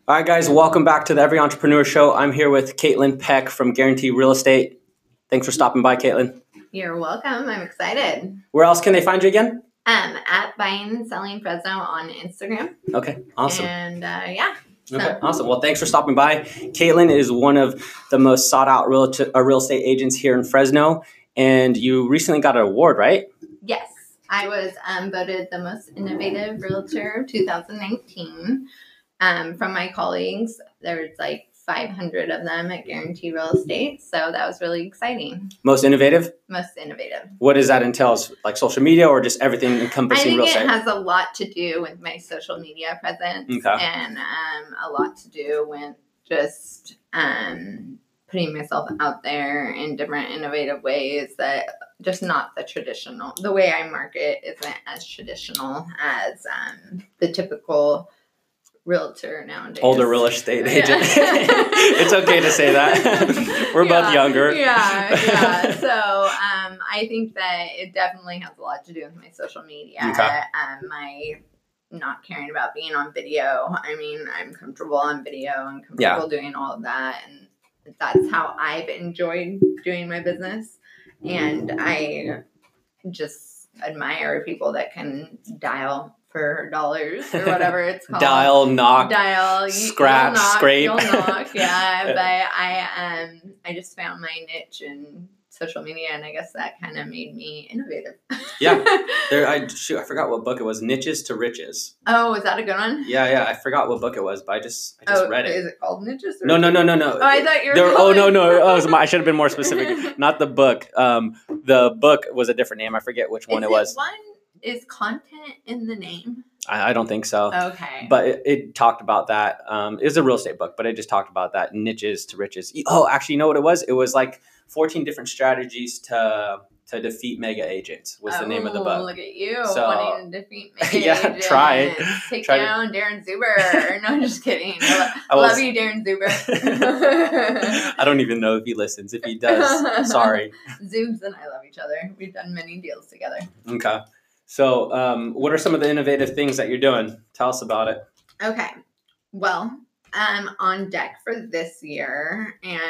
All right, guys, welcome back to the Every Entrepreneur Show. I'm here with Caitlin Peck from Guarantee Real Estate. Thanks for stopping by, Caitlin. You're welcome. I'm excited. Where else can they find you again? At Buying and Selling Fresno on Instagram. Okay, awesome. And yeah. Okay, awesome. Well, thanks for stopping by. Caitlin is one of the most sought out real estate agents here in Fresno, and you recently got an award, right? Yes, I was voted the most innovative realtor of 2019 from my colleagues. There's like 500 of them at Guarantee Real Estate, so that was really exciting. Most innovative? Most innovative. What does that entail? Like social media or just everything encompassing real estate? I think it has a lot to do with my social media presence and a lot to do with just putting myself out there in different innovative ways that just not the way I market isn't as traditional as the typical realtor nowadays. Older real estate agent. It's okay to say that. We're both younger. Yeah. So I think that it definitely has a lot to do with my social media. Okay. My not caring about being on video. I mean, I'm comfortable on video and comfortable doing all of that. And that's how I've enjoyed doing my business. And I just admire people that can dial for dollars or whatever it's called. Dial, knock, scratch, scrape. You'll knock, yeah. But I just found my niche in social media, and I guess that kind of made me innovative. Yeah. I forgot what book it was. Niches to Riches. Oh, is that a good one? Yeah. I forgot what book it was, but I just read it. Is it called Niches? No. Oh, I thought you were. No. I should have been more specific. Not the book. The book was a different name. I forget which one it was. Is content in the name? I don't think so. Okay. But it talked about that. It was a real estate book, but it just talked about that. Niches to Riches. Oh, actually, you know what it was? It was like 14 different strategies to defeat mega agents was the name of the book. Look at you wanting to defeat mega agents. Try it. Take down Darren Zuber. No, I'm just kidding. I love you, Darren Zuber. I don't even know if he listens. If he does, sorry. Zubes and I love each other. We've done many deals together. Okay. So what are some of the innovative things that you're doing? Tell us about it. Okay. Well, on deck for this year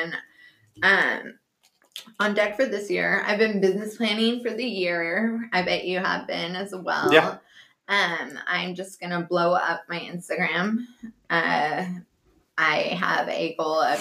I've been business planning for the year. I bet you have been as well. Yeah. I'm just going to blow up my Instagram. I have a goal of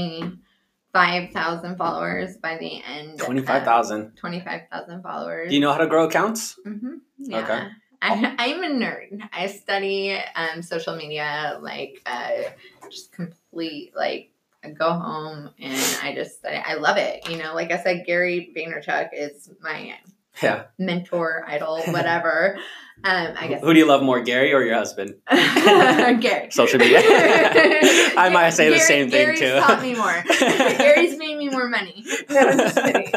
25,000 followers by the end. 25,000. 25,000 followers. Do you know how to grow accounts? Mm-hmm. Yeah. Okay. I'm a nerd. I study social media, just complete, I go home and I love it. You know, like I said, Gary Vaynerchuk is my mentor, idol, whatever. I guess. Who do you love more, Gary or your husband? Gary. Social media. I might say the same thing too. Gary's taught me more. Gary's made me more money. No, I'm just kidding.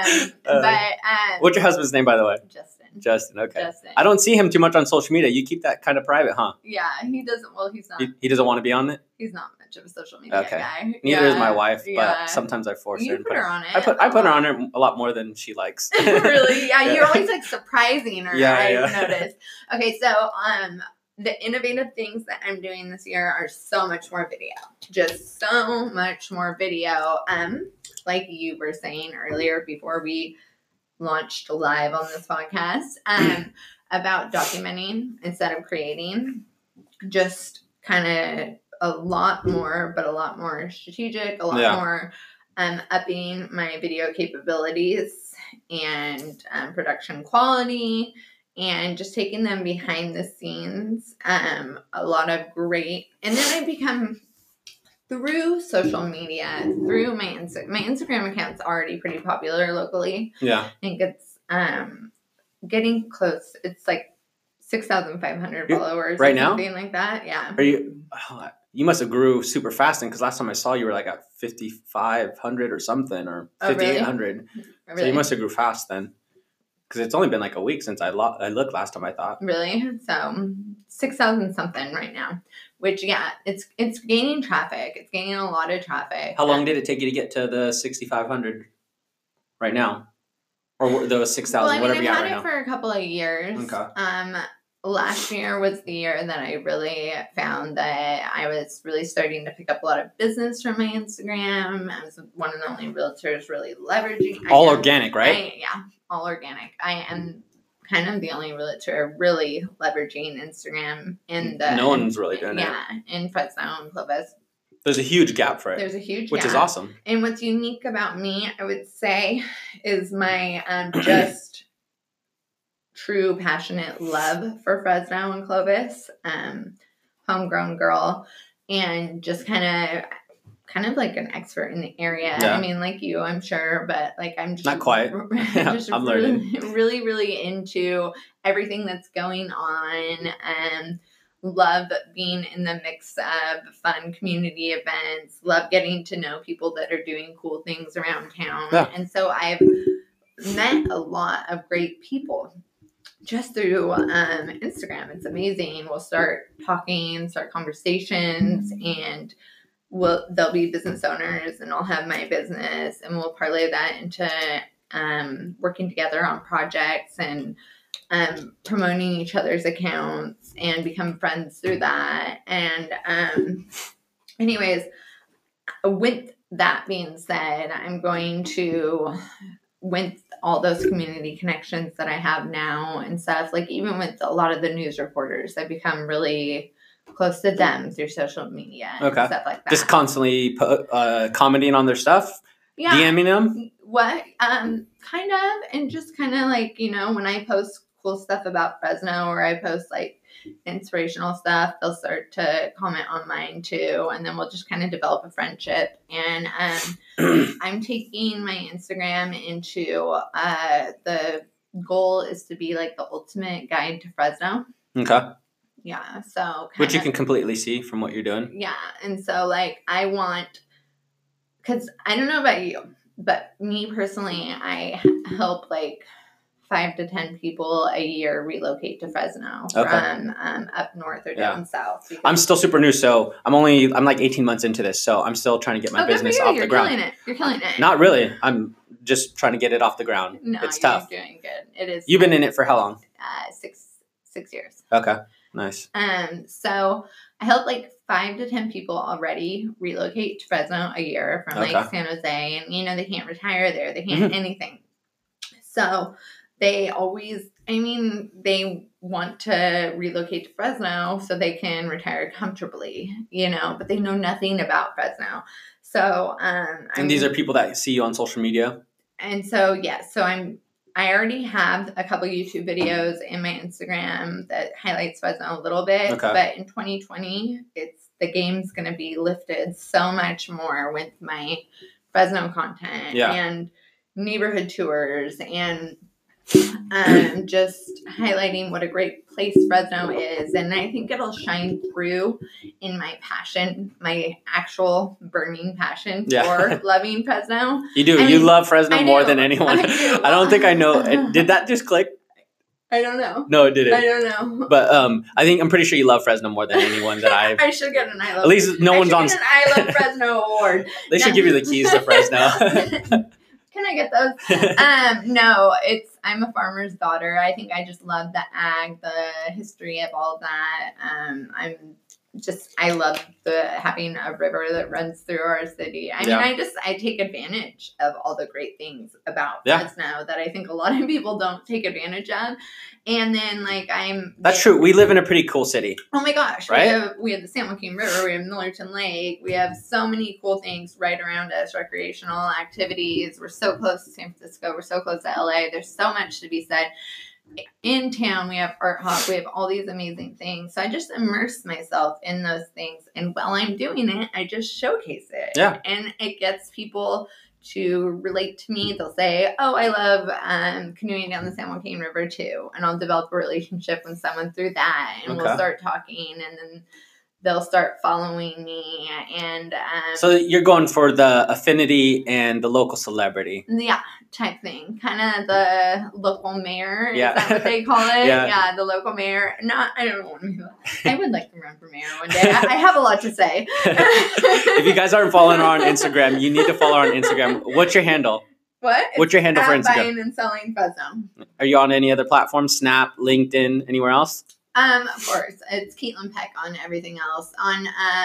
What's your husband's name, by the way? Justin. Okay. Justin. I don't see him too much on social media. You keep that kind of private, huh? Yeah, he doesn't. Well, he's not. He doesn't want to be on it? He's not much of a social media guy. Neither is my wife, but sometimes I force her. You put her on it. I put her on it a lot more than she likes. Really? Yeah, you're always surprising her. I've noticed. Okay, so the innovative things that I'm doing this year are so much more video. Just so much more video. Like you were saying earlier before we launched live on this podcast, about documenting instead of creating. Just kind of a lot more strategic, a lot more upping my video capabilities and production quality, and just taking them behind the scenes. A lot of great, and then I become, through social media, through my Instagram account's already pretty popular locally. Yeah. I think it's getting close. It's like 6,500 followers right now, now, something like that. Yeah. Are you? You must have grew super fast, because last time I saw you were like at 5,500 or something, or 5,800. Really? So you must have grew fast then, because it's only been like a week since I looked last time, I thought. Really? So 6,000 something right now, which it's gaining traffic. It's gaining a lot of traffic. How long did it take you to get to the 6,500 right now? Or those 6,000, whatever you got right now? I've had it for a couple of years. Okay. last year was the year that I really found that I was really starting to pick up a lot of business from my Instagram. I was one of the only realtors really leveraging. All organic, right? Yeah, all organic. I am kind of the only realtor really leveraging Instagram no one's really doing it. Yeah, in Fresno and Clovis. There's a huge gap for it. There's a huge which gap. is awesome. And what's unique about me, I would say, is my just true passionate love for Fresno and Clovis, homegrown girl, and just kind of like an expert in the area. Yeah. I mean, like you, I'm sure, but like I'm just not quite. Just I'm learning. Really into everything that's going on, and love being in the mix of fun community events. Love getting to know people that are doing cool things around town, and so I've met a lot of great people just through Instagram. It's amazing. We'll start talking, start conversations, and they'll be business owners, and I'll have my business, and we'll parlay that into working together on projects and promoting each other's accounts and become friends through that. And anyways, with that being said, I'm going to, with all those community connections that I have now and stuff, like even with a lot of the news reporters, I've become really close to them through social media and stuff like that. Just constantly commenting on their stuff? Yeah. DMing them? What? Kind of. And just kind of like, you know, when I post cool stuff about Fresno or I post like inspirational stuff, they'll start to comment on mine too. And then we'll just kind of develop a friendship. And I'm taking my Instagram into the goal is to be like the ultimate guide to Fresno. Okay. Yeah. So which you can completely see from what you're doing. Yeah. And so like I want, because I don't know about you, but me personally, I help like 5 to 10 people a year relocate to Fresno from up north or down south. I'm still super new, so I'm like 18 months into this, so I'm still trying to get my business off the ground. You're killing it. Not really. I'm just trying to get it off the ground. No, it's tough. You're doing good. It is. You've been in it for how long? 6 years. Okay. Nice. So I help like 5 to 10 people already relocate to Fresno a year from like San Jose, and you know they can't retire there, they can't anything. So they always, they want to relocate to Fresno so they can retire comfortably, you know, but they know nothing about Fresno. So and these are people that see you on social media. And so I already have a couple YouTube videos in my Instagram that highlights Fresno a little bit, but in 2020, the game's going to be lifted so much more with my Fresno content and neighborhood tours and just highlighting what a great place Fresno is. And I think it'll shine through in my passion, my actual burning passion for loving Fresno. You do. You love Fresno more than anyone. I don't think I know. Did that just click? I don't know. No, it didn't. I don't know. But I'm pretty sure you love Fresno more than anyone that I've... I should get an I Love... At least no one's on... an I Love Fresno award. They should give you the keys to Fresno. Can I get those? No, I'm a farmer's daughter. I think I just love the ag, the history of all that. I love having a river that runs through our city. I take advantage of all the great things about Fresno that I think a lot of people don't take advantage of. And then that's true. We live in a pretty cool city. Oh my gosh. Right? We have the San Joaquin River. We have Millerton Lake. We have so many cool things right around us, recreational activities. We're so close to San Francisco. We're so close to LA. There's so much to be said. In town, we have Art Hop. We have all these amazing things. So I just immerse myself in those things. And while I'm doing it, I just showcase it. Yeah. And it gets people to relate to me. They'll say, oh, I love canoeing down the San Joaquin River too. And I'll develop a relationship with someone through that. And we'll start talking. And then they'll start following me. And so you're going for the affinity and the local celebrity. Yeah, type thing. Kind of the local mayor. Is that what they call it? Yeah, the local mayor. I don't know. I would like to run for mayor one day. I have a lot to say. If you guys aren't following her on Instagram, you need to follow her on Instagram. What's your handle? What? What's your handle for Instagram? Buying and selling Fresno. Are you on any other platform? Snap, LinkedIn, anywhere else? Of course. It's Caitlin Peck on everything else. On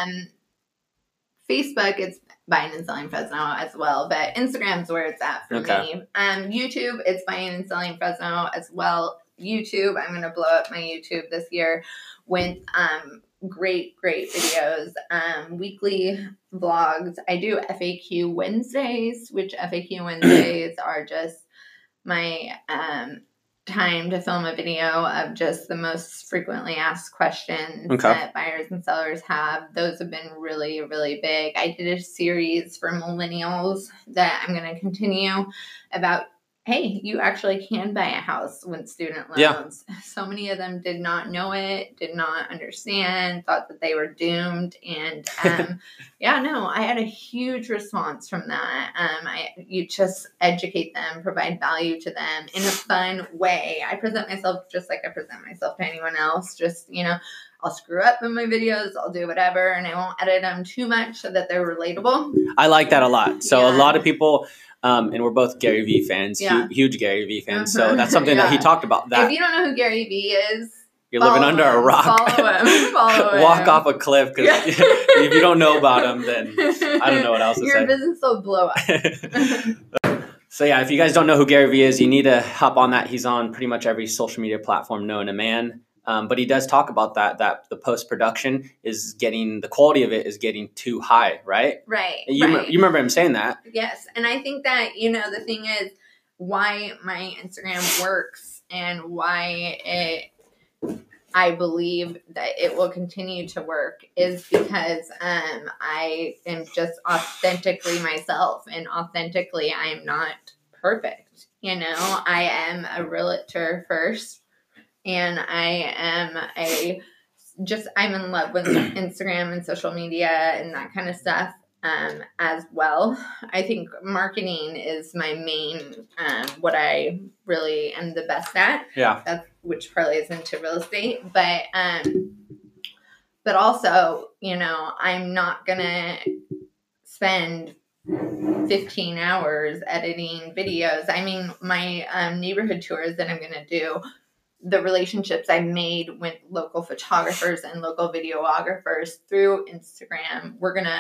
Facebook, it's Buying and Selling Fresno as well, but Instagram's where it's at for me. YouTube, it's Buying and Selling Fresno as well. YouTube, I'm going to blow up my YouTube this year with great videos, weekly vlogs. I do FAQ Wednesdays, which FAQ Wednesdays are just my time to film a video of just the most frequently asked questions that buyers and sellers have. Those have been really, really big. I did a series for millennials that I'm going to continue about, hey, you actually can buy a house with student loans. Yeah. So many of them did not know it, did not understand, thought that they were doomed. And I had a huge response from that. You just educate them, provide value to them in a fun way. I present myself just like I present myself to anyone else. Just, I'll screw up in my videos, I'll do whatever, and I won't edit them too much so that they're relatable. I like that a lot. So a lot of people... and we're both Gary Vee fans, huge Gary Vee fans. So that's something that he talked about. That if you don't know who Gary Vee is, you're living under a rock. Follow him. Walk off a cliff, because if you don't know about him, then I don't know what else to say. Your business will blow up. So if you guys don't know who Gary Vee is, you need to hop on that. He's on pretty much every social media platform known to man. But he does talk about that the post-production the quality of it is getting too high, right? Right. You remember him saying that? Yes. And I think that, the thing is why my Instagram works and why I believe that it will continue to work is because I am just authentically myself, and authentically I am not perfect. I am a realtor first. And I'm in love with Instagram and social media and that kind of stuff as well. I think marketing is my main, what I really am the best at. Yeah. Which parlays into real estate. But also, I'm not going to spend 15 hours editing videos. I mean, my neighborhood tours that I'm going to do, the relationships I made with local photographers and local videographers through Instagram, we're going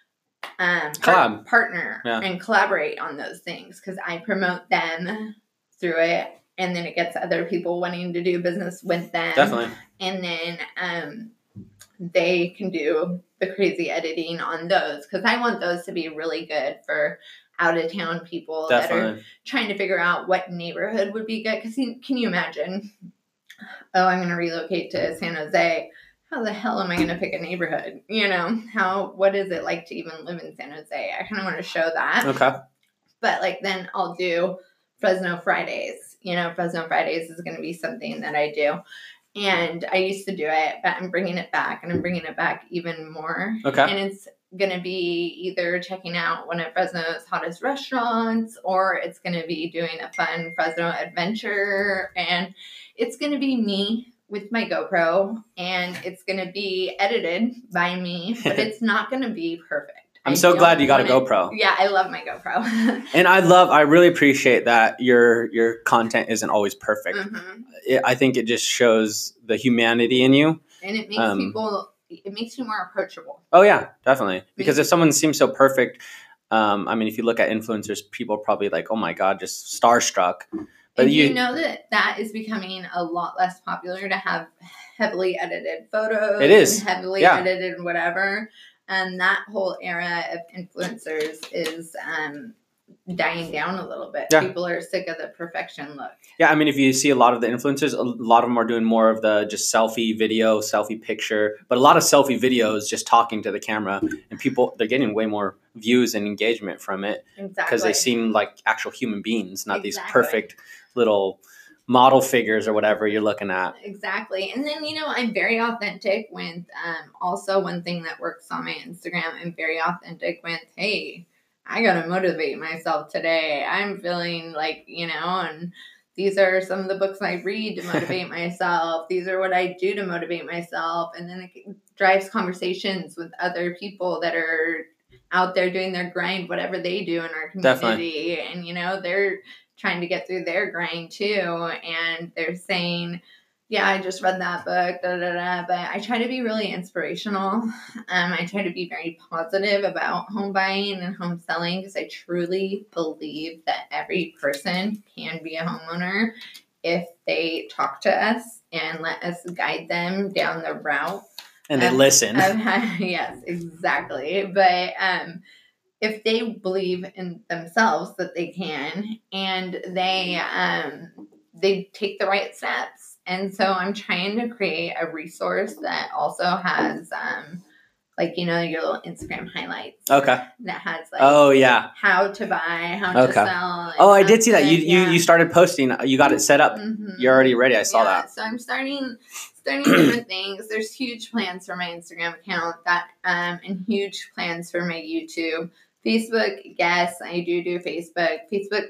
to partner and collaborate on those things, because I promote them through it, and then it gets other people wanting to do business with them. Definitely. And then they can do the crazy editing on those, because I want those to be really good for out-of-town people that are trying to figure out what neighborhood would be good. Because can you imagine, I'm going to relocate to San Jose. How the hell am I going to pick a neighborhood? What is it like to even live in San Jose? I kind of want to show that. Okay. But then I'll do Fresno Fridays. Fresno Fridays is going to be something that I do. And I used to do it, but I'm bringing it back, and I'm bringing it back even more. Okay. And it's going to be either checking out one of Fresno's hottest restaurants, or it's going to be doing a fun Fresno adventure. And it's going to be me with my GoPro, and it's going to be edited by me, but it's not going to be perfect. I'm so glad you got a GoPro. Yeah, I love my GoPro. And I really appreciate that your content isn't always perfect. Mm-hmm. I think it just shows the humanity in you. And it makes it makes you more approachable. Oh yeah, definitely. Because if someone seems so perfect, if you look at influencers, people are probably like, oh my God, just starstruck. But you know that is becoming a lot less popular to have heavily edited photos. It is. And heavily edited whatever. And that whole era of influencers is dying down a little bit. Yeah. People are sick of the perfection look. Yeah, if you see a lot of the influencers, a lot of them are doing more of the just selfie video, selfie picture, but a lot of selfie videos just talking to the camera, and they're getting way more views and engagement from it. Exactly. Because they seem like actual human beings, not these perfect little model figures or whatever you're looking at. Exactly. And then, I'm very authentic with, also one thing that works on my Instagram, I'm very authentic with, hey, I got to motivate myself today. I'm feeling like, and these are some of the books I read to motivate myself. These are what I do to motivate myself. And then it drives conversations with other people that are out there doing their grind, whatever they do in our community. Definitely. And, they're trying to get through their grind too. And they're saying, yeah, I just read that book, but I try to be really inspirational. I try to be very positive about home buying and home selling because I truly believe that every person can be a homeowner if they talk to us and let us guide them down the route. And they listen. Yes, exactly. But if they believe in themselves that they can, and they take the right steps. And so I'm trying to create a resource that also has like, you know, your little Instagram highlights. Okay. That has like how to buy, how to sell. Oh, I did see that. You started posting. You got it set up. Mm-hmm. You're already ready. I saw that. So I'm starting different things. There's huge plans for my Instagram account and huge plans for my YouTube. Facebook, yes, I do Facebook. Facebook,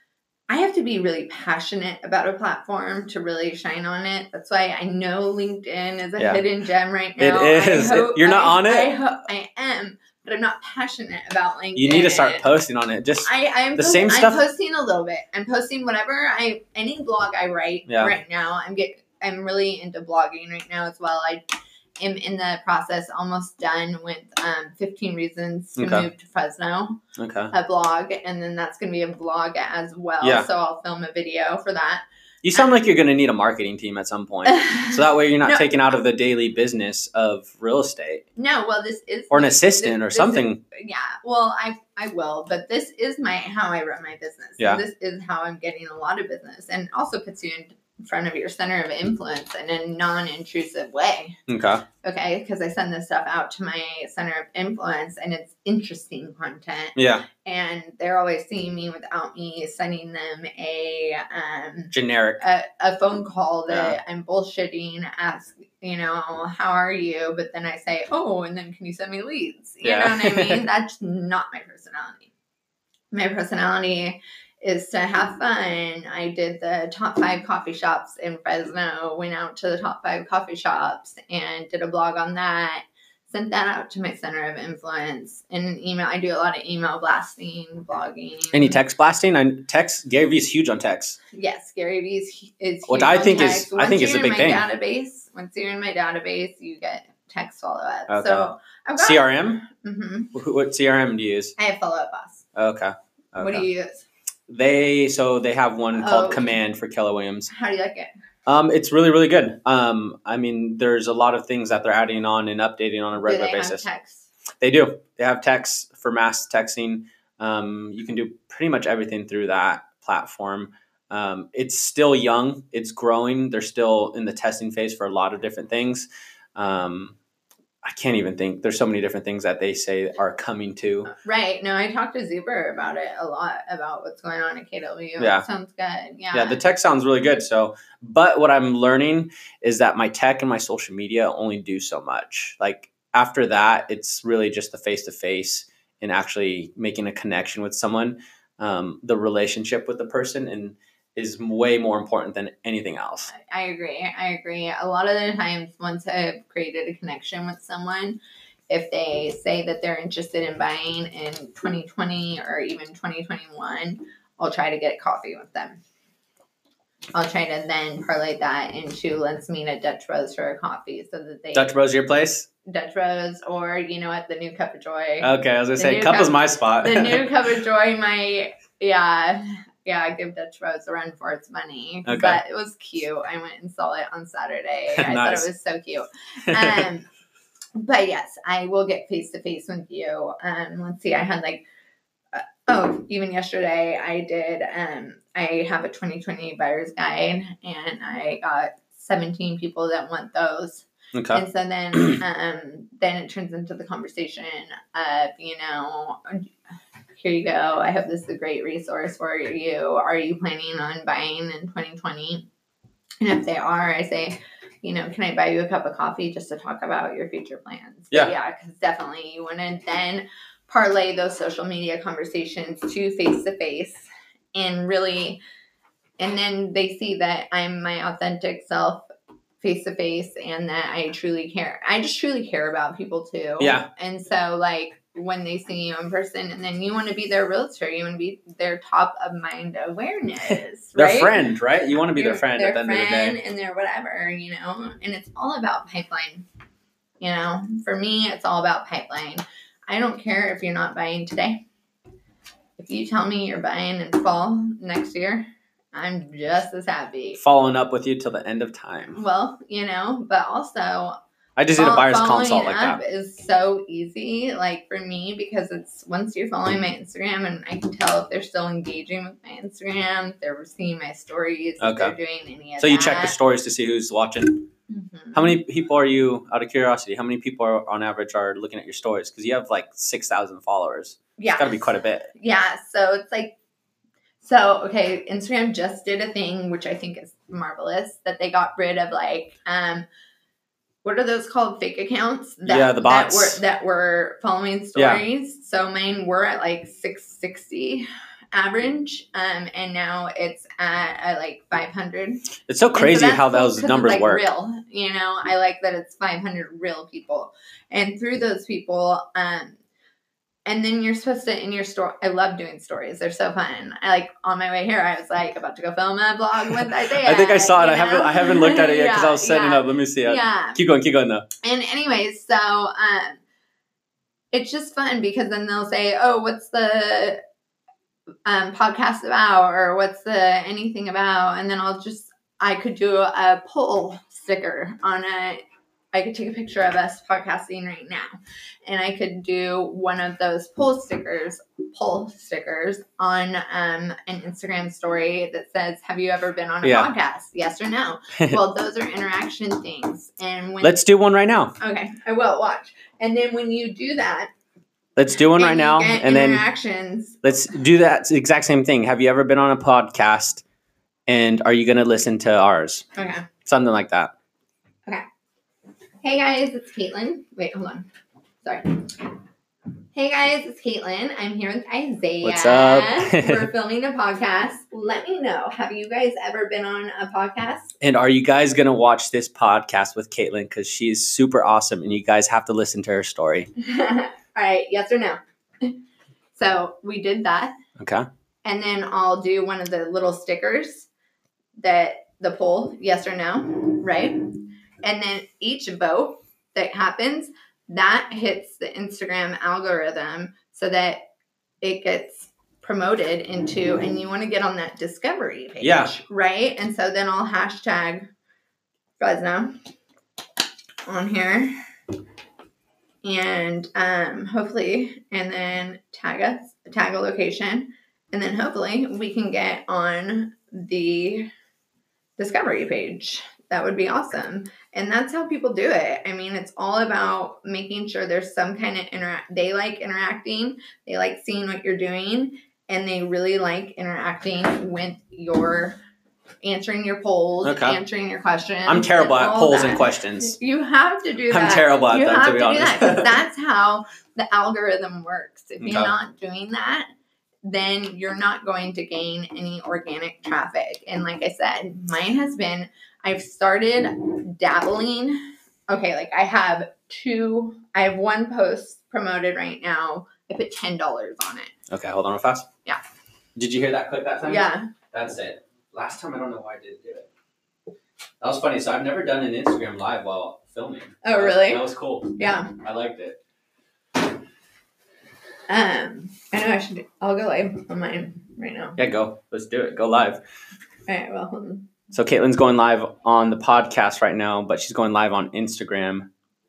I have to be really passionate about a platform to really shine on it. That's why I know LinkedIn is a hidden gem right now. It is. You're not on it? I am, but I'm not passionate about LinkedIn. You need to start posting on it. Just I'm posting a little bit. I'm posting whatever any blog I write right now. I'm really into blogging right now as well. I am in the process, almost done with 15 Reasons to Move to Fresno, a blog, and then that's going to be a vlog as well. Yeah. So I'll film a video for that. You sound like you're going to need a marketing team at some point, so that way you're not taken out of the daily business of real estate. No, well, this is or an assistant or something. Well, I will, but this is how I run my business. Yeah, so this is how I'm getting a lot of business, and also puts you in front of your center of influence in a non-intrusive way. Okay, because I send this stuff out to my center of influence and it's interesting content. Yeah. And they're always seeing me without me sending them a generic a phone call that I'm bullshitting, ask, you know, how are you? But then I say, oh, and then can you send me leads? You know what I mean? That's not my personality. My personality is to have fun. I did the top 5 coffee shops in Fresno, went out to the top 5 coffee shops and did a blog on that, sent that out to my center of influence. And email, I do a lot of email blasting, blogging. Any text blasting? Gary Vee is huge on text. Yes, Gary Vee is huge What I think is a big thing. Once you're in my database, you get text follow-up. Okay. So I've got CRM? Mm-hmm. What CRM do you use? I have Follow Up Boss. Okay. What do you use? They have one called Command for Keller Williams. How do you like it? It's really, really good. I mean, there's a lot of things that they're adding on and updating on a regular basis. Have text? They do. They have text for mass texting. You can do pretty much everything through that platform. It's still young. It's growing. They're still in the testing phase for a lot of different things. I can't even think. There's so many different things that they say are coming to. Right. No, I talked to Zuber about it a lot, about what's going on at KW. Yeah. It sounds good. Yeah. Yeah, the tech sounds really good. So, but what I'm learning is that my tech and my social media only do so much. Like after that, it's really just the face-to-face and actually making a connection with someone. The relationship with the person and is way more important than anything else. I agree. A lot of the times once I've created a connection with someone, if they say that they're interested in buying in 2020 or even 2021, I'll try to get coffee with them. I'll try to then parlay that into let's meet at Dutch Bros for a coffee so that they... Dutch Bros your place? Dutch Bros or, you know what, the new Cup of Joy. Okay, I was going to say, Cup is my spot. The new Cup of Joy might, I give Dutch Bros a run for its money. Okay. But it was cute. I went and saw it on Saturday. I thought it was so cute. But yes, I will get face-to-face with you. Let's see, I had even yesterday I did, I have a 2020 buyer's guide and I got 17 people that want those. Okay. And so then it turns into the conversation of, you know, here you go. I hope this is a great resource for you. Are you planning on buying in 2020? And if they are, I say, you know, can I buy you a cup of coffee just to talk about your future plans? Yeah, because definitely you want to then parlay those social media conversations to face-to-face and really, and then they see that I'm my authentic self face-to-face and that I truly care. I just truly care about people too. Yeah. And so when they see you in person, and then you want to be their realtor. You want to be their top of mind awareness, their right? friend, right? You want to be their friend at the end of the day. And their whatever, you know. And it's all about pipeline. You know, for me, it's all about pipeline. I don't care if you're not buying today. If you tell me you're buying in fall next year, I'm just as happy. Following up with you till the end of time. Well, you know, but also I just did a buyer's consult like that. Is so easy, like for me, because it's once you're following my Instagram, and I can tell if they're still engaging with my Instagram, if they're seeing my stories, if they're doing any of that. So you check the stories to see who's watching. Mm-hmm. How many people are you, out of curiosity, how many people are on average are looking at your stories? Because you have like 6,000 followers. Yeah. It's got to be quite a bit. Yeah. So it's like, okay, Instagram just did a thing, which I think is marvelous, that they got rid of like, what are those called? Fake accounts? The bots. That were following stories. Yeah. So mine were at like 660 average, and now it's at like 500. It's so crazy how those numbers it's like work. Real, you know, I like that it's 500 real people, and through those people, and then you're supposed to, in your story, I love doing stories. They're so fun. I like, on my way here, I was like about to go film a vlog with Isaiah. I think I saw it. I haven't looked at it yet because I was setting up. Let me see it. Yeah. Keep going though. And anyways, so it's just fun because then they'll say, oh, what's the podcast about, or what's the anything about? And then I could do a poll sticker on it. I could take a picture of us podcasting right now, and I could do one of those poll stickers on an Instagram story that says, have you ever been on a podcast? Yes or no? Well, those are interaction things. And let's do one right now. Okay, I will. Watch. And then when you do that, let's do one right now. And then let's do that exact same thing. Have you ever been on a podcast, and are you going to listen to ours? Okay. Something like that. Okay. Hey guys, it's Caitlin. Wait, hold on. Sorry. Hey guys, it's Caitlin. I'm here with Isaiah. What's up? We're filming a podcast. Let me know. Have you guys ever been on a podcast? And are you guys going to watch this podcast with Caitlin? Because she's super awesome, and you guys have to listen to her story. All right. Yes or no? So we did that. Okay. And then I'll do one of the little stickers that the poll, yes or no, right? And then each vote that happens, that hits the Instagram algorithm so that it gets promoted into, and you want to get on that discovery page, right? And so then I'll hashtag Fresno on here, and hopefully, and then tag a location, and then hopefully we can get on the discovery page. That would be awesome. And that's how people do it. I mean, it's all about making sure there's some kind of they like interacting. They like seeing what you're doing. And they really like interacting with answering your polls, answering your questions. I'm terrible at polls and questions. You have to do that. I'm terrible at that, to be honest. That's how the algorithm works. If you're not doing that, then you're not going to gain any organic traffic. And like I said, mine has been, I've started dabbling. Okay, like I have one post promoted right now. I put $10 on it. Okay, hold on real fast. Yeah. Did you hear that click that time? Yeah. That's it. Last time, I don't know why I didn't do it. That was funny. So I've never done an Instagram live while filming. Oh, really? That was cool. Yeah. I liked it. I know I'll go live on mine right now. Yeah, go. Let's do it. Go live. All right, well, hold on. So Caitlin's going live on the podcast right now, but she's going live on Instagram.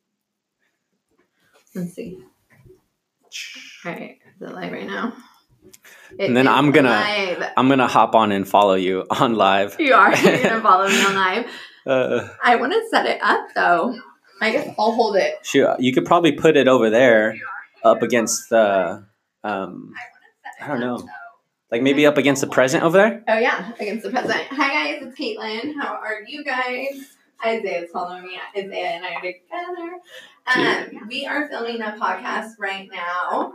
Let's see. All right, is it live right now? And then I'm gonna hop on and follow you on live. You are. You're gonna follow me on live. I want to set it up though. I guess I'll hold it. Sure. You could probably put it over there, up against the. I don't know. Like maybe up against the present over there? Oh, yeah. Against the present. Hi, guys. It's Caitlin. How are you guys? Isaiah's following me. Isaiah and I are together. We are filming a podcast right now.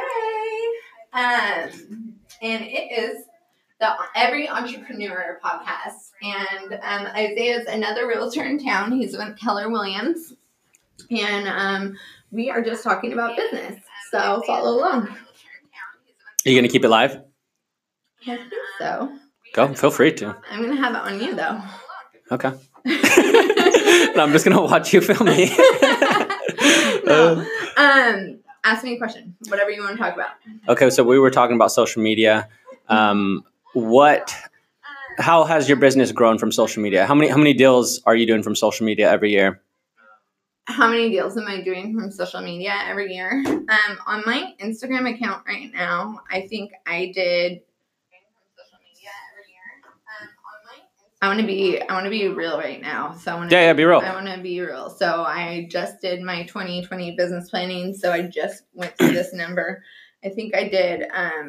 Hey. And it is the Every Entrepreneur podcast. And Isaiah's another realtor in town. He's with Keller Williams. And we are just talking about business. So follow along. Are you going to keep it live? I think so. Go. Feel free to. I'm going to have it on you, though. Okay. No, I'm just going to watch you film me. No. Ask me a question. Whatever you want to talk about. Okay, so we were talking about social media. How has your business grown from social media? How many deals are you doing from social media every year? How many deals am I doing from social media every year? On my Instagram account right now, I think I did. I want to be real right now. So be real. I want to be real. So I just did my 2020 business planning. So I just went through this number. I think I did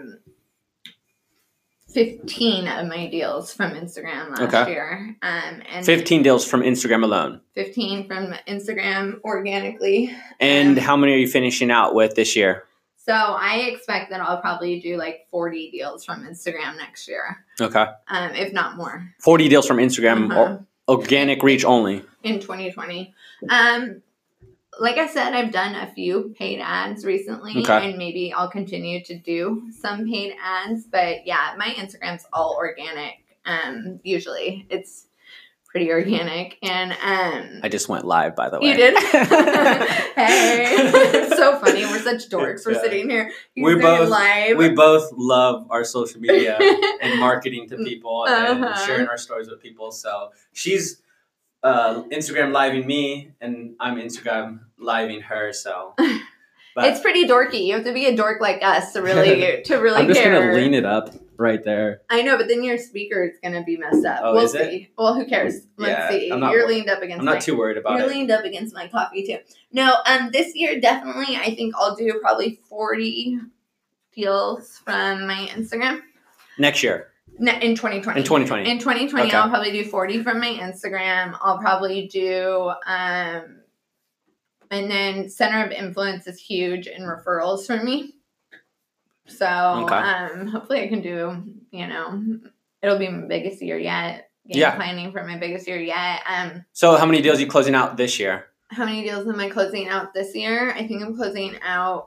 15 of my deals from Instagram last year. And 15 deals from Instagram alone. 15 from Instagram organically. And how many are you finishing out with this year? So I expect that I'll probably do like 40 deals from Instagram next year. Okay. If not more. 40 deals from Instagram, organic reach only. In 2020. Like I said, I've done a few paid ads recently, and maybe I'll continue to do some paid ads. But yeah, my Instagram's all organic. Usually it's pretty organic, and I just went live, by the way. You did? Hey, it's so funny. We're such dorks. We're sitting here. We both love our social media and marketing to people and sharing our stories with people. So she's Instagram living me, and I'm Instagram living her. So but it's pretty dorky. You have to be a dork like us to really I'm just care. Gonna lean it up right there. I know, but then your speaker is gonna be messed up. Oh, we'll is see. It? Well, who cares? Let's see. You're leaned up against. I'm not too worried about it. You're leaned up against my coffee too. No, this year definitely. I think I'll do probably 40 deals from my Instagram next year. In 2020. In 2020. In 2020, I'll probably do 40 from my Instagram. I'll probably do, and then Center of Influence is huge in referrals for me. So, hopefully I can do, it'll be my biggest year yet. Planning for my biggest year yet. So how many deals are you closing out this year? How many deals am I closing out this year? I think I'm closing out.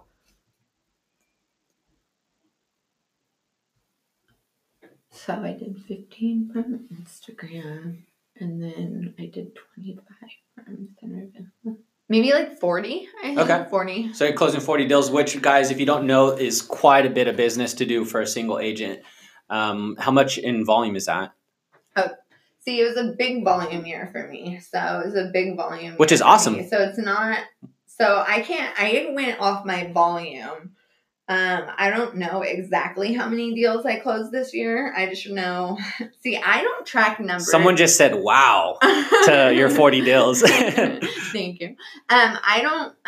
So I did 15 from Instagram, and then I did 25 from Center of Influence. Maybe like 40, I think. Okay. 40. So you're closing 40 deals, which, guys, if you don't know, is quite a bit of business to do for a single agent. How much in volume is that? Oh, see, it was a big volume year for me. So it was a big volume which is awesome. So it's not, so I went off my volume. I don't know exactly how many deals I closed this year. I just know. See, I don't track numbers. Someone just said, "Wow," to your 40 deals. Thank you. I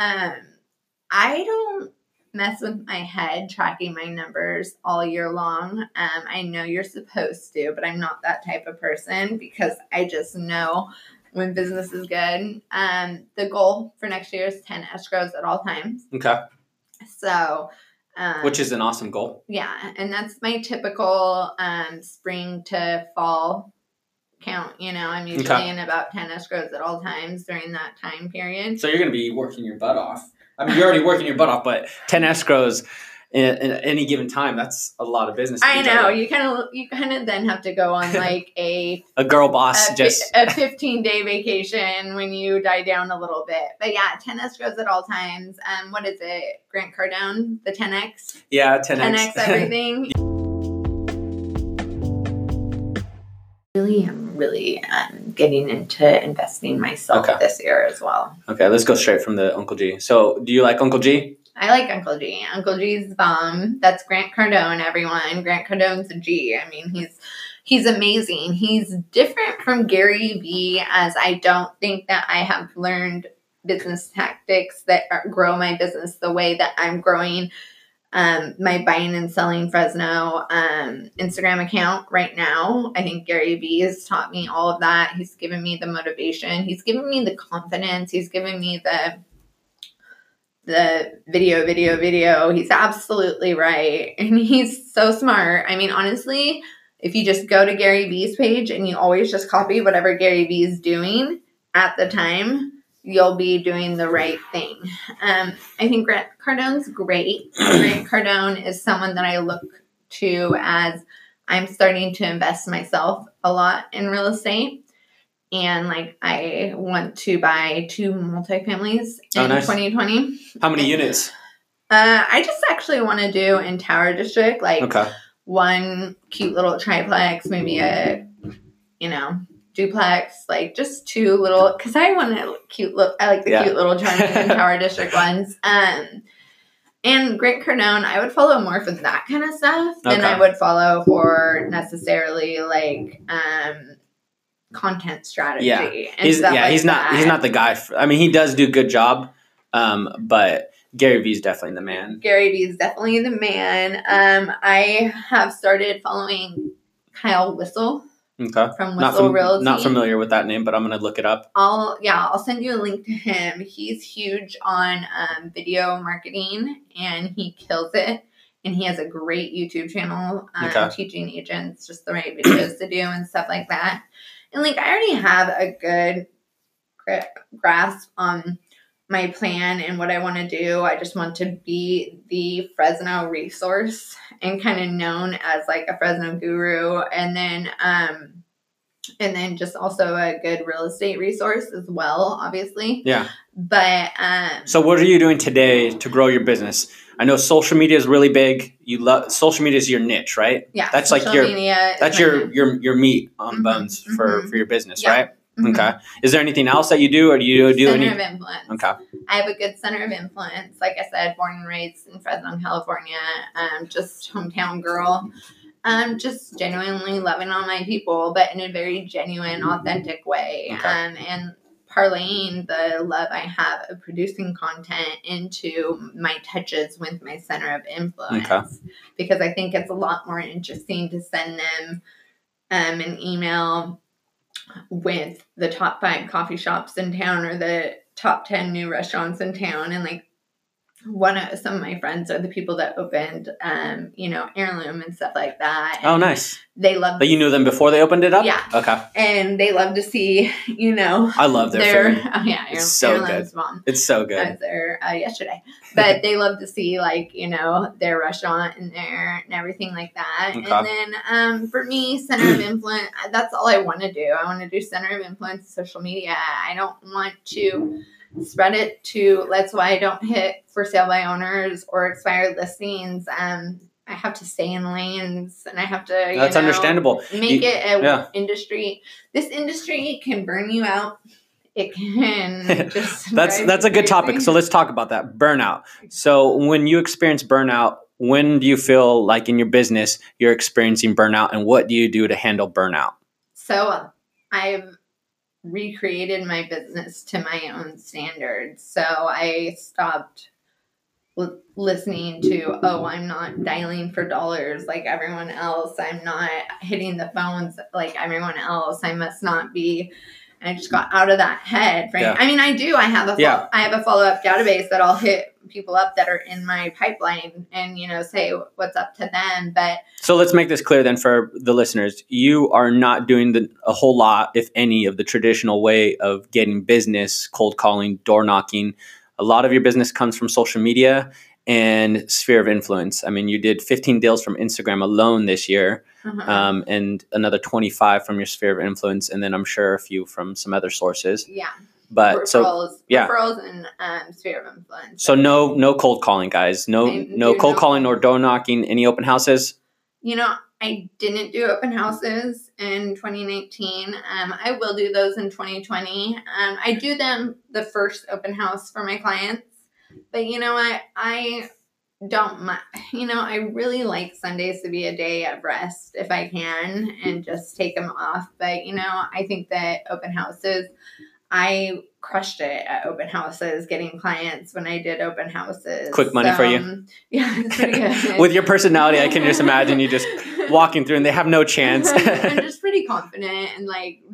don't mess with my head tracking my numbers all year long. I know you're supposed to, but I'm not that type of person because I just know when business is good. The goal for next year is 10 escrows at all times. Okay. So. Which is an awesome goal. Yeah, and that's my typical spring to fall count. I'm usually in about 10 escrows at all times during that time period. So you're going to be working your butt off. I mean, you're already working your butt off, but 10 escrows in any given time, that's a lot of business. I know. You kind of then have to go on like a girl boss, a 15-day vacation when you die down a little bit. But yeah, 10 escrows at all times. What is it? Grant Cardone, the 10X? Yeah, 10X. 10X everything. I'm really getting into investing myself this year as well. Okay, let's go straight from the Uncle G. So do you like Uncle G? I like Uncle G. Uncle G's bomb. That's Grant Cardone, everyone. Grant Cardone's a G. I mean, he's amazing. He's different from Gary Vee, as I don't think that I have learned business tactics that grow my business the way that I'm growing my buying and selling Fresno Instagram account right now. I think Gary Vee has taught me all of that. He's given me the motivation. He's given me the confidence. He's given me the video. He's absolutely right. And he's so smart. I mean, honestly, if you just go to Gary Vee's page and you always just copy whatever Gary Vee is doing at the time, you'll be doing the right thing. I think Grant Cardone's great. Grant Cardone is someone that I look to as I'm starting to invest myself a lot in real estate. And like I want to buy 2 multifamilies in 2020. How many units? I just actually want to do in Tower District, like one cute little triplex, maybe a, duplex, like just 2 little, because I want a cute look. I like the cute little Tower District ones. And Grant Cardone, I would follow more for that kind of stuff than I would follow for necessarily like content strategy. Yeah, he's not the guy. He does do a good job, but Gary Vee is definitely the man. Gary Vee is definitely the man. I have started following Kyle Whissel. Okay. From Whissel Realty. Not familiar with that name, but I'm going to look it up. I'll send you a link to him. He's huge on video marketing, and he kills it. And he has a great YouTube channel teaching agents just the right videos to do and stuff like that. And like I already have a good grasp on my plan and what I want to do. I just want to be the Fresno resource and kind of known as like a Fresno guru, and then just also a good real estate resource as well, obviously. Yeah. But so what are you doing today to grow your business? I know social media is really big. You love social media is your niche, right? Yeah. That's like your meat on bones for your business, right? Mm-hmm. Okay. Is there anything else that you do, or do you do Center of influence. Okay. I have a good center of influence. Like I said, born and raised in Fresno, California. Just hometown girl. Just genuinely loving all my people, but in a very genuine, authentic way. Okay. And parlaying the love I have of producing content into my touches with my center of influence. Okay. Because I think it's a lot more interesting to send them an email with the top 5 coffee shops in town or the top 10 new restaurants in town. And like some of my friends are the people that opened, Heirloom and stuff like that. Oh, nice. They love. But you knew them before they opened it up? Yeah. Okay. And they love to see, I love their food. Oh yeah, it's so good. Mom. It's so good. I was there yesterday, but they love to see like their restaurant in there and everything like that. Okay. And then for me, center of influence. That's all I want to do. I want to do center of influence social media. I don't want to spread it to. That's why I don't hit for sale by owners or expired listings. I have to stay in lanes, and I have to. That's understandable. Make it a industry. This industry can burn you out. It can just. That's a good topic. So let's talk about that burnout. So when you experience burnout, when do you feel like in your business you're experiencing burnout, and what do you do to handle burnout? So I've recreated my business to my own standards. So I stopped listening to, I'm not dialing for dollars like everyone else. I'm not hitting the phones like everyone else. I must not be. And I just got out of that head. Right? Yeah. I do. I have a follow-up database that I'll hit people up that are in my pipeline and, say what's up to them. But so let's make this clear then for the listeners. You are not doing a whole lot, if any, of the traditional way of getting business, cold calling, door knocking. A lot of your business comes from social media and sphere of influence. You did 15 deals from Instagram alone this year, and another 25 from your sphere of influence, and then I'm sure a few from some other sources. Yeah. But referrals and sphere of influence. So no cold calling, guys. No cold calling or door knocking. Any open houses? I didn't do open houses in 2019. I will do those in 2020. I do them the first open house for my clients. But you know what? I don't mind. I really like Sundays to be a day of rest if I can and just take them off. But, I think that open houses, I crushed it at open houses, getting clients when I did open houses. Quick money for you. Yeah, it's pretty good. With your personality, I can just imagine you just walking through and they have no chance. I'm just pretty confident and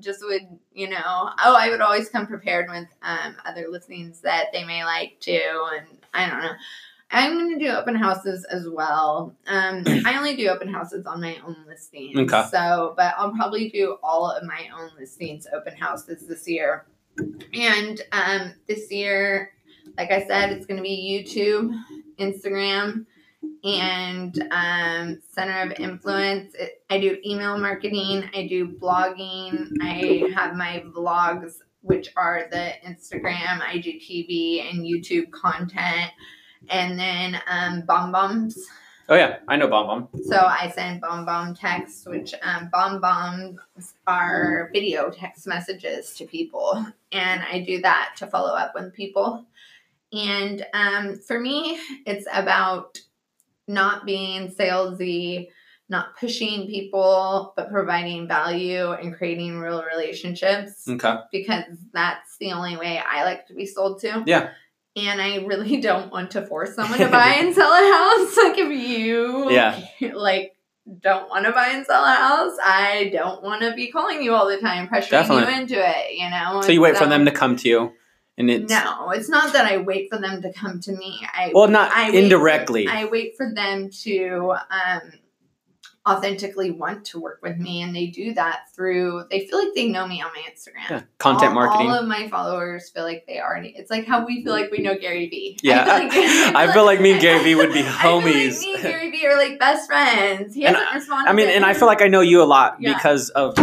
I would always come prepared with other listings that they may like too. And I don't know. I'm going to do open houses as well. I only do open houses on my own listings. Okay. But I'll probably do all of my own listings open houses this year. And this year, like I said, it's going to be YouTube, Instagram, and Center of Influence. I do email marketing. I do blogging. I have my vlogs, which are the Instagram, IGTV, and YouTube content. And then BombBombs. Oh, yeah. I know BombBomb. So I send BombBomb texts, which BombBombs are video text messages to people. And I do that to follow up with people. And for me, it's about not being salesy, not pushing people, but providing value and creating real relationships. Okay. Because that's the only way I like to be sold to. Yeah. And I really don't want to force someone to buy and sell a house. Like if you don't want to buy and sell a house, I don't want to be calling you all the time, pressuring you into it, So you wait for them to come to you. And no, it's not that I wait for them to come to me. Indirectly. I wait for them to authentically want to work with me, and they do that through, they feel like they know me on my Instagram. Yeah. Content marketing. All of my followers feel like they already, it's like how we feel like we know Gary Vee. Yeah. I feel like me and Gary Vee would be homies. I feel like me and Gary Vee are like best friends. He hasn't responded. I mean, and I feel like I know you a lot because of,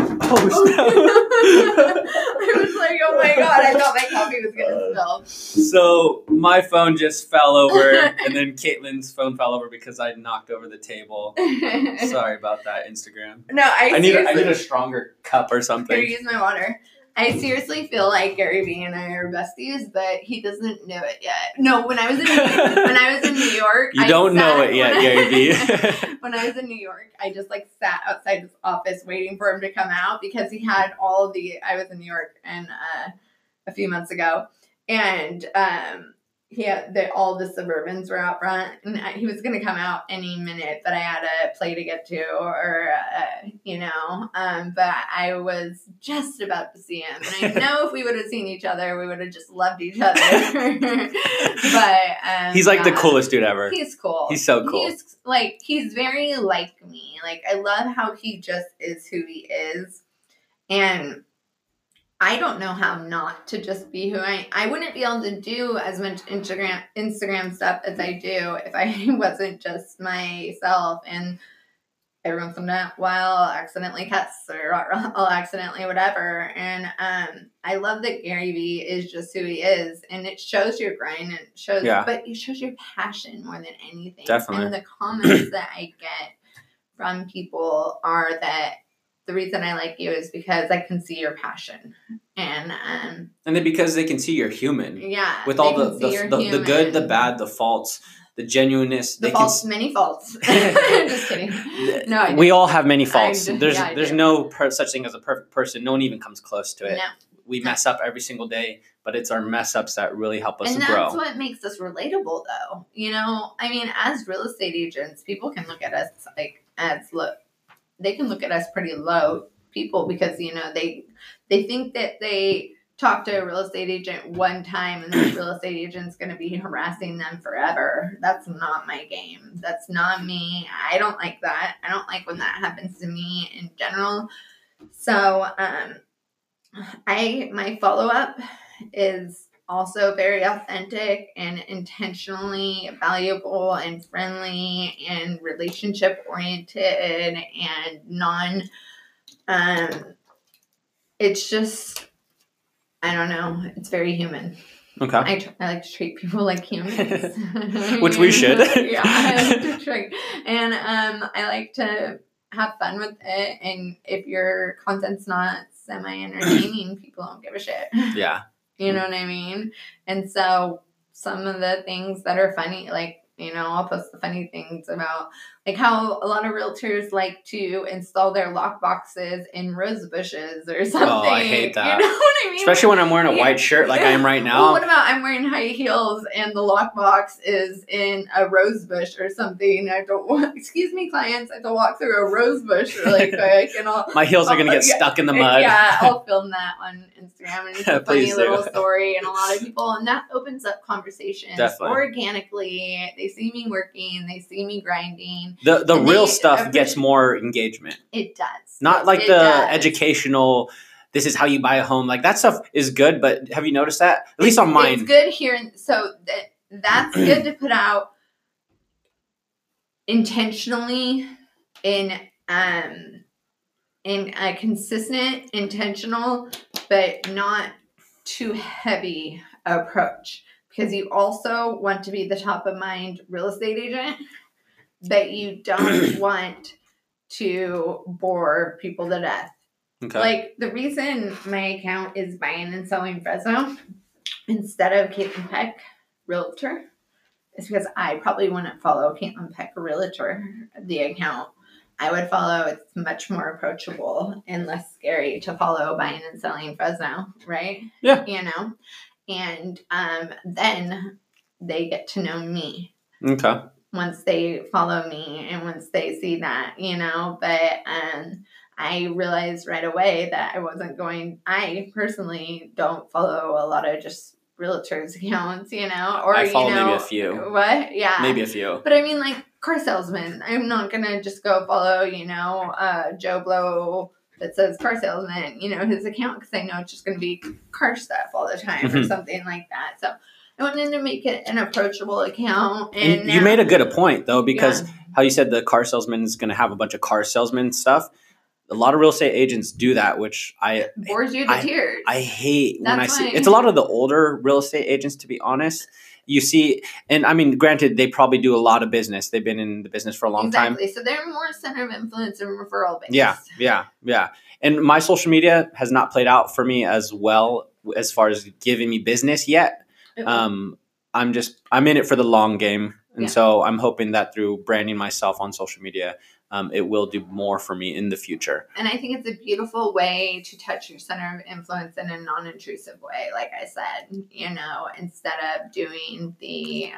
I was like, oh my God, I thought my coffee was going to spill. So my phone just fell over, and then Caitlin's phone fell over because I knocked over the table. Sorry about that, Instagram. No, I need a stronger cup or something. Here, use my water. I seriously feel like Gary Vee and I are besties, but he doesn't know it yet. No, when I was in New York, you don't know it yet, Gary Vee. When I was in New York, I just like sat outside his office waiting for him to come out because he had I was in New York and a few months ago, and all the Suburbans were out front, and he was going to come out any minute, but I had a play to get to, but I was just about to see him, and I know if we would have seen each other, we would have just loved each other. But he's like the coolest dude ever. He's cool. He's so cool. He's very like me. Like, I love how he just is who he is, and I don't know how not to just be who I wouldn't be able to do as much Instagram stuff as I do if I wasn't just myself. And every once in a while I'll accidentally cuss or I'll accidentally whatever. And I love that Gary Vee is just who he is, and it shows your grind, and it shows, but it shows your passion more than anything. Definitely. And the comments that I get from people are that the reason I like you is because I can see your passion, and then because they can see you're human. Yeah, with all the good, the bad, the faults, the genuineness. Many faults. Just kidding. No, we all have many faults. There's no such thing as a perfect person. No one even comes close to it. No. We mess up every single day, but it's our mess ups that really help us grow. And that's what makes us relatable, though. I mean, as real estate agents, people can look at us they can look at us pretty low people because, they think that they talk to a real estate agent one time and the real estate agent's going to be harassing them forever. That's not my game. That's not me. I don't like that. I don't like when that happens to me in general. So, my follow-up is also very authentic and intentionally valuable and friendly and relationship oriented and it's just, I don't know, it's very human. Okay. I like to treat people like humans. Which we should. Yeah, I like to treat. And I like to have fun with it, and if your content's not semi-entertaining, people don't give a shit. Yeah. You know what I mean? And so some of the things that are funny, I'll post the funny things about how a lot of realtors like to install their lock boxes in rose bushes or something. Oh, I hate that. You know what I mean? Especially when I'm wearing a white shirt like I am right now. Well, what about I'm wearing high heels and the lock box is in a rose bush or something? Excuse me, clients, I have to walk through a rose bush really quick. And my heels are going to get stuck in the mud. Yeah, I'll film that on Instagram, and it's a funny little story, and a lot of people, and that opens up conversations organically. They see me working, they see me grinding. The real stuff gets more engagement. It does. Not like the educational this is how you buy a home. Like that stuff is good, but have you noticed that? At least on mine. It's good here. So that's good to put out intentionally in a consistent, intentional, but not too heavy approach, because you also want to be the top of mind real estate agent, but you don't want to bore people to death. Okay. Like the reason my account is buying and selling Fresno instead of Caitlin Peck Realtor is because I probably wouldn't follow Caitlin Peck Realtor, the account. I would follow, it's much more approachable and less scary to follow buying and selling Fresno, right? Yeah. You know? And then they get to know me. Okay. Once they follow me and once they see that, you know, but I realized right away that I personally don't follow a lot of just realtors accounts, you know, or I follow maybe a few. What? Yeah. Maybe a few. But I mean, like car salesman. I'm not going to just go follow, you know, Joe Blow that says car salesman, you know, his account, because I know it's just going to be car stuff all the time or something like that. So I wanted to make it an approachable account. And you made a good point, though, because how you said the car salesman is going to have a bunch of car salesman stuff. A lot of real estate agents do that, which bores you to tears. I hate when I see. It's a lot of the older real estate agents, to be honest. You see, and I mean, granted, they probably do a lot of business. They've been in the business for a long time. Exactly. So they're more center of influence and referral based. Yeah. And my social media has not played out for me as well as far as giving me business yet. I'm in it for the long game. And so I'm hoping that through branding myself on social media, it will do more for me in the future. And I think it's a beautiful way to touch your center of influence in a non-intrusive way. Like I said, you know, instead of doing the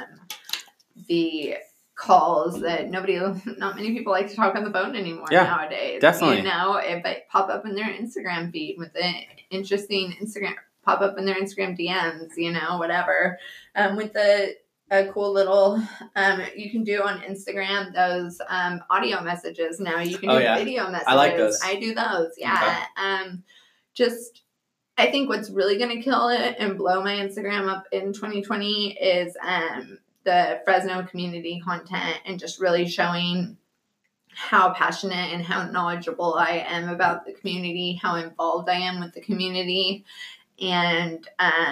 calls that not many people like to talk on the phone anymore nowadays. Definitely. You know, if they pop up in their Instagram feed with an interesting Instagram, pop up in their Instagram DMs, you know, whatever, with a cool little, you can do on Instagram those audio messages. Now you can do video messages. I like those. I do those. Yeah. Okay. I think what's really going to kill it and blow my Instagram up in 2020 is the Fresno community content and just really showing how passionate and how knowledgeable I am about the community, how involved I am with the community. And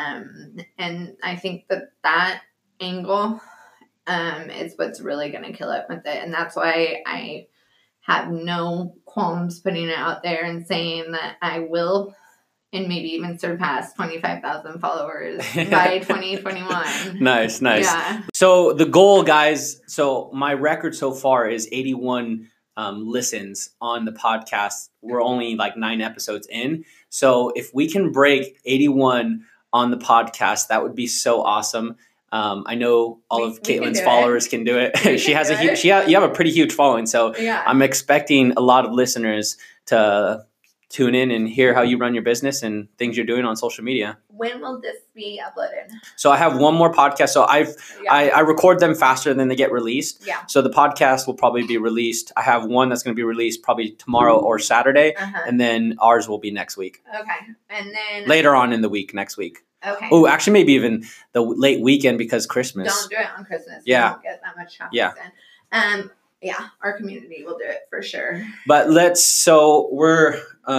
I think that angle is what's really going to kill it with it. And that's why I have no qualms putting it out there and saying that I will and maybe even surpass 25,000 followers by 2021. Nice. Yeah. So the goal, guys, my record so far is 81 listens on the podcast. We're only like 9 episodes in. So if we can break 81 on the podcast, that would be so awesome. I know all of Caitlin's followers can do it. You have a pretty huge following. So I'm expecting a lot of listeners to tune in and hear how you run your business and things you're doing on social media. When will this be uploaded? So I have one more podcast. So I record them faster than they get released. Yeah. So the podcast will probably be released. I have one that's going to be released probably tomorrow or Saturday. And then ours will be next week. Okay. And then later on in the week, next week. Okay. Oh, actually maybe even the late weekend because Christmas. Don't do it on Christmas. Yeah. You won't get that much traffic then. Yeah, our community will do it for sure. But we're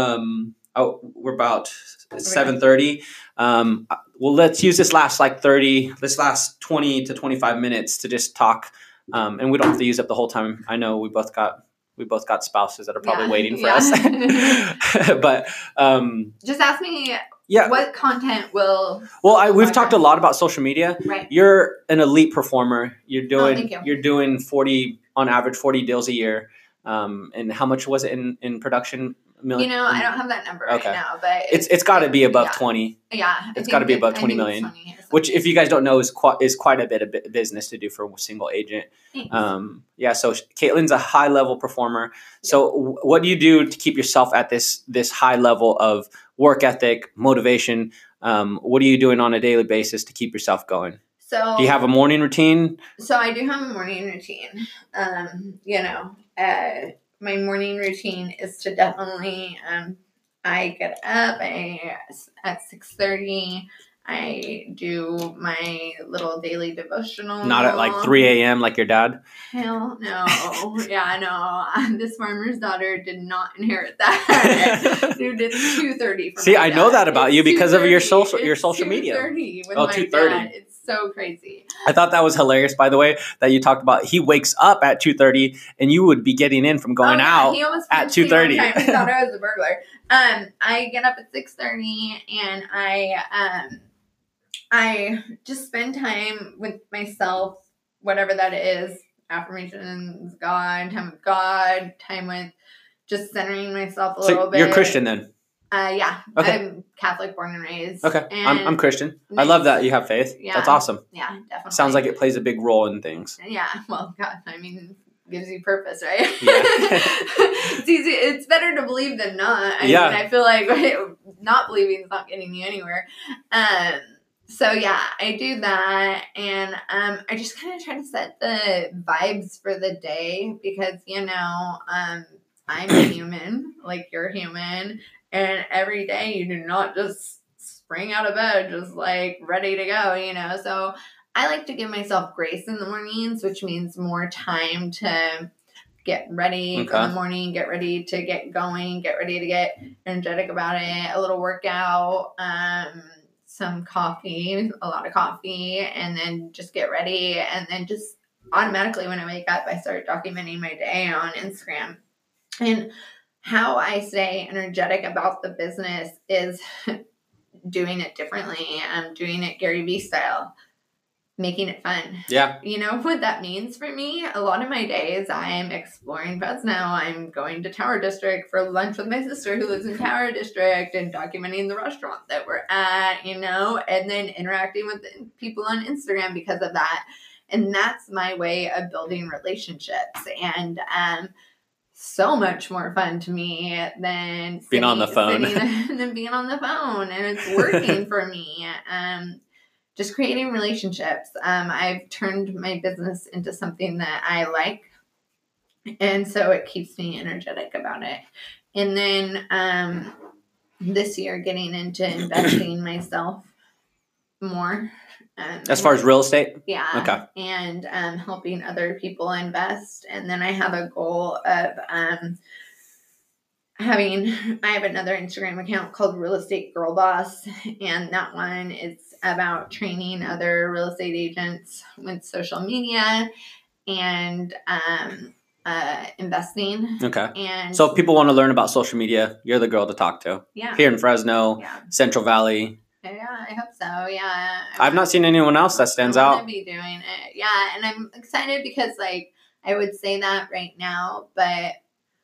about 7:30. Well, let's use this last 20 to 25 minutes to just talk. And we don't have to use up the whole time. I know we both got spouses that are probably waiting for us. But just ask me what content will. Well, we've talked a lot about social media. Right. You're an elite performer. You're doing 40 on average 40 deals a year. And how much was it in production? You know, I don't have that number right now, but it's got to be above 20. Yeah, it's got to be above 20 million. Which, if you guys don't know, is quite a bit of business to do for a single agent. So Caitlin's a high level performer. So what do you do to keep yourself at this high level of work ethic, motivation? What are you doing on a daily basis to keep yourself going? So do you have a morning routine? So I do have a morning routine. My morning routine is to definitely I get up at 6:30. I do my little daily devotional. Not at like 3 a.m. like your dad? Hell no. Yeah, no. This farmer's daughter did not inherit that. Dude, it's 2:30. See, I know that about you because of your social media. 2:30 with my 2:30. Dad. It's so crazy. I thought that was hilarious, by the way, that you talked about he wakes up at 2:30 and you would be getting in from going out at 2:30. He thought I was a burglar. I get up at 6:30 and I just spend time with myself, whatever that is. Affirmations, time with God, time with just centering myself a little bit. You're Christian then? Yeah. Okay. I'm Catholic, born and raised. Okay. I'm Christian. Nice. I love that you have faith. Yeah. That's awesome. Yeah, definitely. Sounds like it plays a big role in things. Yeah. Well, God, I mean, gives you purpose, right? Yeah. It's easy. It's better to believe than not. I mean, I feel like not believing is not getting you anywhere. So yeah, I do that, and I just kind of try to set the vibes for the day because, I'm a human, like you're human, and every day you do not just spring out of bed just like ready to go, So I like to give myself grace in the mornings, which means more time to get ready for the morning, get ready to get going, get ready to get energetic about it, a little workout, some coffee, a lot of coffee, and then just get ready. And then just automatically when I wake up, I start documenting my day on Instagram. And how I stay energetic about the business is doing it differently. I'm doing it Gary Vee style, making it fun. Yeah. You know what that means for me? A lot of my days I'm exploring Fresno. I'm going to Tower District for lunch with my sister who lives in Tower District and documenting the restaurant that we're at, and then interacting with people on Instagram because of that. And that's my way of building relationships. And so much more fun to me than being on the phone. Than being on the phone. And it's working for me. Just creating relationships. I've turned my business into something that I like. And so it keeps me energetic about it. And then this year, getting into investing myself more. As far as real estate? Yeah. Okay. And helping other people invest. And then I have a goal of I have another Instagram account called Real Estate Girl Boss, and that one is about training other real estate agents with social media and investing. Okay. And so if people want to learn about social media, you're the girl to talk to. Yeah. Here in Fresno, Central Valley. Yeah, I hope so. Yeah. I've not seen anyone else that stands out. I want to be doing it. Yeah, and I'm excited because I would say that right now, but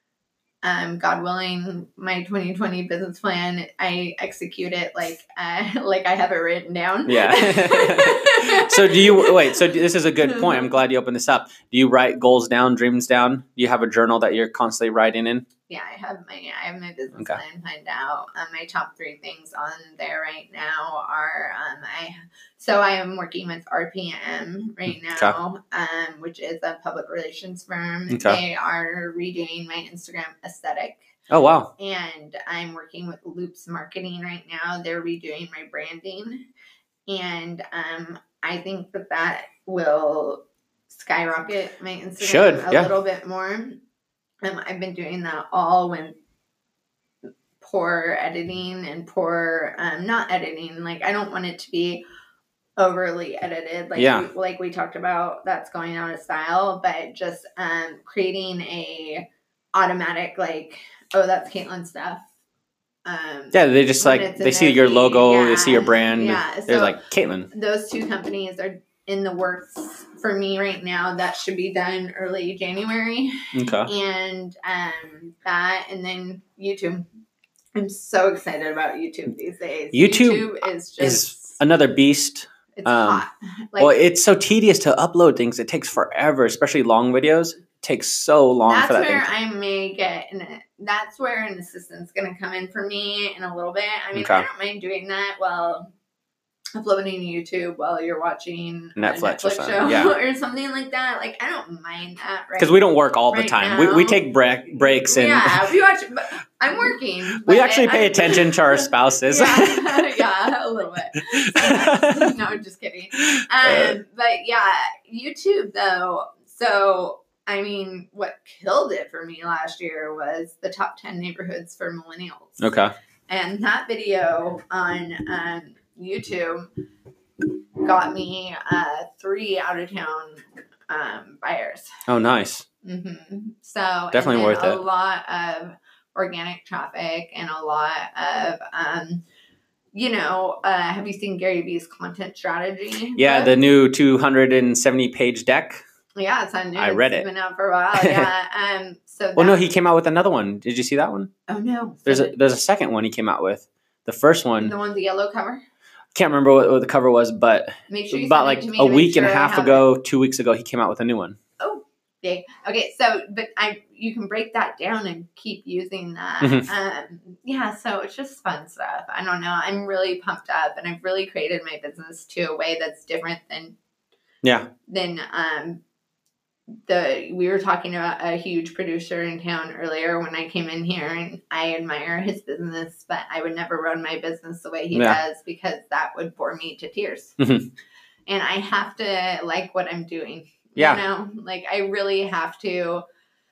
God willing, my 2020 business plan, I execute it like I have it written down. Yeah. So so this is a good point. I'm glad you opened this up. Do you write goals down, dreams down? Do you have a journal that you're constantly writing in? Yeah, I have my business plan planned out. My top 3 things on there right now are I am working with RPM right now, which is a public relations firm. Okay. They are redoing my Instagram aesthetic. Oh, wow. And I'm working with Loops Marketing right now. They're redoing my branding. And I think that will skyrocket my Instagram a little bit more. I've been doing that all with poor editing and poor, not editing. Like, I don't want it to be overly edited. Like we talked about, that's going out of style, but just creating a automatic, that's Caitlin's stuff. They just they see your logo, they see your brand. Yeah. They're like, Caitlin. Those 2 companies are in the works for me right now. That should be done early January. Okay. And that, and then YouTube. I'm so excited about YouTube these days. YouTube is another beast. It's hot. It's so tedious to upload things. It takes forever, especially long videos. It takes so long for that thing. That's where I may get that's where an assistant's going to come in for me in a little bit. I mean, I don't mind doing that. Well, uploading to YouTube while you're watching Netflix a Netflix show or something like that. Like, I don't mind that. Because we don't work all the time. We take breaks. And we watch. I'm working. We actually pay attention to our spouses. Yeah, a little bit. No, just kidding. But yeah, YouTube though. So, I mean, what killed it for me last year was the top 10 neighborhoods for millennials. Okay. And that video on YouTube got me 3 out of town buyers. Oh, nice. Mm-hmm. So definitely worth it. A lot of organic traffic and a lot of have you seen Gary Vee's content strategy? Yeah, the new 270-page deck. Yeah, it's on new. I read it. It's been out for a while. Yeah. No, he came out with another one. Did you see that one? Oh no. There's a second one he came out with. The first one. The one with the yellow cover. Can't remember what the cover was, but make sure you about like a week and a half ago, 2 weeks ago, he came out with a new one. Oh, yeah. Okay, so but you can break that down and keep using that. Mm-hmm. So it's just fun stuff. I don't know. I'm really pumped up, and I've really created my business to a way that's different than we were talking about a huge producer in town earlier when I came in here, and I admire his business, but I would never run my business the way he does because that would bore me to tears. Mm-hmm. And I have to like what I'm doing. Yeah. You know, like I really have to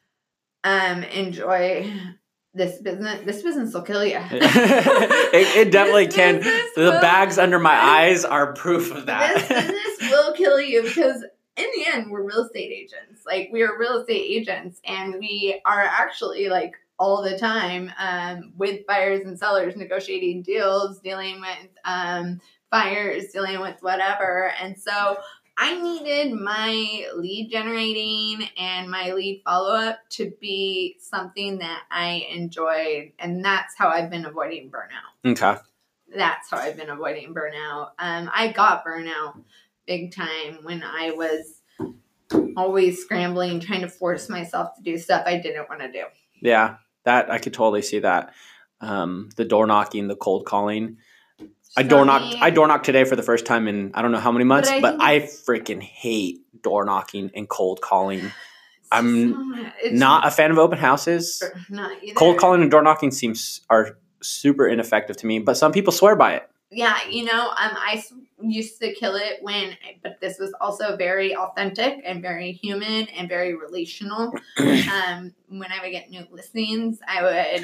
enjoy this business. This business will kill you. It definitely can. The bags under my eyes are proof of that. This business will kill you because in the end, we're real estate agents. Like, we are real estate agents, and we are actually, like, all the time with buyers and sellers, negotiating deals, dealing with buyers, dealing with whatever. And so I needed my lead generating and my lead follow-up to be something that I enjoyed, and that's how I've been avoiding burnout. Okay. That's how I've been avoiding burnout. I got burnout big time when I was always scrambling, trying to force myself to do stuff I didn't want to do. Yeah, that I could totally see that. The door knocking, the cold calling. I door knocked today for the first time in I don't know how many months, but I freaking hate door knocking and cold calling. I'm not a fan of open houses. Not either. Cold calling and door knocking are super ineffective to me, but some people swear by it. Yeah, I used to kill it but this was also very authentic and very human and very relational. When I would get new listings, I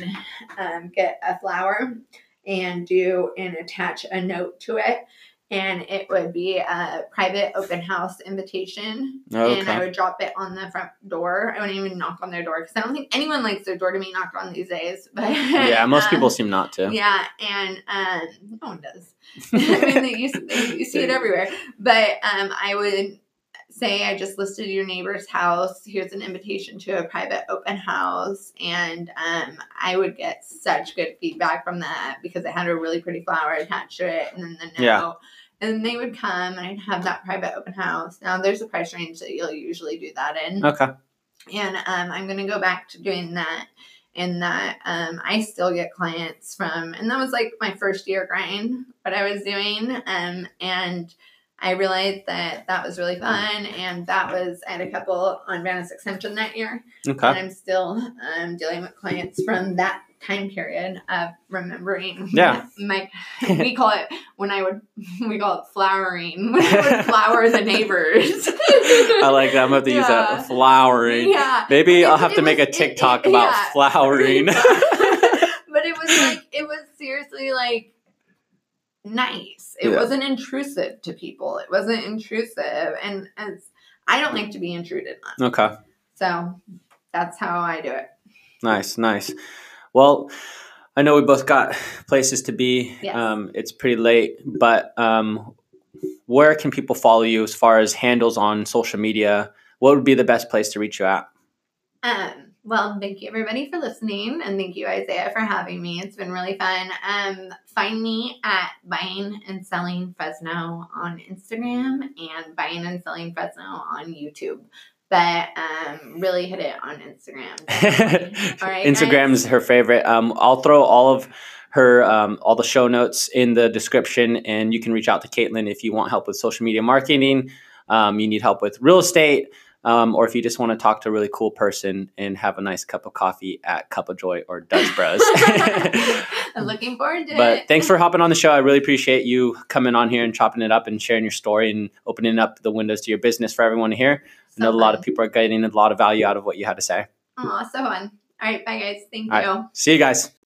would get a flower and attach a note to it. And it would be a private open house invitation. Okay. And I would drop it on the front door. I wouldn't even knock on their door because I don't think anyone likes their door to be knocked on these days. But yeah, most people seem not to. Yeah, and no one does. I mean, you see it everywhere. But I would say, I just listed your neighbor's house. Here's an invitation to a private open house. And I would get such good feedback from that because it had a really pretty flower attached to it. And then the note. Yeah. And then they would come and I'd have that private open house. Now, there's a price range that you'll usually do that in. Okay. And I'm going to go back to doing that. And that I still get clients from, and that was like my first year grind, what I was doing. And I realized that was really fun. And I had a couple on Vanessa Extension that year. Okay. And I'm still dealing with clients from that time period of remembering. Yeah. We call it flowering. When I would flower the neighbors. I like that. I'm going to have to use that. Flowering. Yeah. Maybe I'll have to make a TikTok about flowering. But it was seriously like nice. It wasn't intrusive to people. It wasn't intrusive. And I don't like to be intruded on. Okay. So that's how I do it. Nice. Well, I know we both got places to be. Yes. It's pretty late, but where can people follow you as far as handles on social media? What would be the best place to reach you at? Well, thank you everybody for listening, and thank you, Isaiah, for having me. It's been really fun. Find me at Buying and Selling Fresno on Instagram and Buying and Selling Fresno on YouTube. But really hit it on Instagram. All right, Instagram is her favorite. I'll throw all of her all the show notes in the description, and you can reach out to Caitlin if you want help with social media marketing, you need help with real estate, or if you just want to talk to a really cool person and have a nice cup of coffee at Cup of Joy or Dutch Bros. I'm looking forward to it. But thanks for hopping on the show. I really appreciate you coming on here and chopping it up and sharing your story and opening up the windows to your business for everyone to hear. I know a lot of people are getting a lot of value out of what you had to say. Oh, so fun. All right, bye guys. Thank you. See you guys.